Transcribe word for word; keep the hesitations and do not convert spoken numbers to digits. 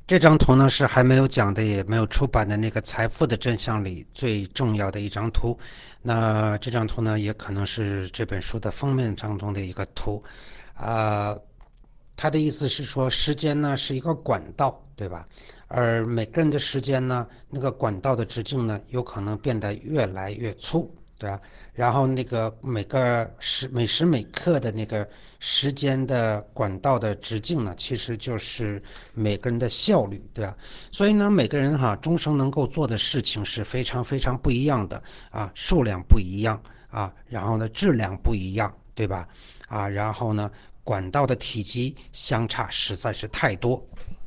这张图呢是还没有讲的，也没有出版的那个《财富的真相》里最重要的一张图。那这张图呢，也可能是这本书的封面当中的一个图。啊、呃，他的意思是说，时间呢是一个管道，对吧？而每个人的时间呢，那个管道的直径呢，有可能变得越来越粗，对吧？然后那个每个时每时每刻的那个时间的管道的直径呢，其实就是每个人的效率，对吧？所以呢，每个人哈终生能够做的事情是非常非常不一样的啊，数量不一样啊，然后呢质量不一样，对吧？啊，然后呢管道的体积相差实在是太多。